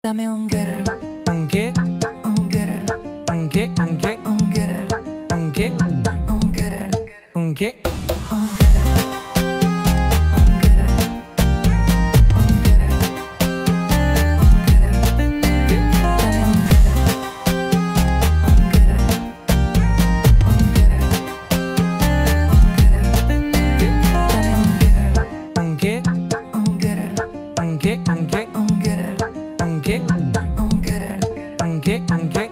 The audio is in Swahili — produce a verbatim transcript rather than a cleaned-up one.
Dame un girl, ¿Un qué? un girl, ¿Un qué? ¿Un qué? un girl, ¿Un qué? un girl, ¿Un qué? un girl, un girl, un girl, un girl. Dame un girl, un girl, un girl, dame un girl, ¿Un qué? un girl, ¿Un qué? ¿Un qué? un girl, ¿Un qué? un girl. ¿Un qué? ¿Un qué?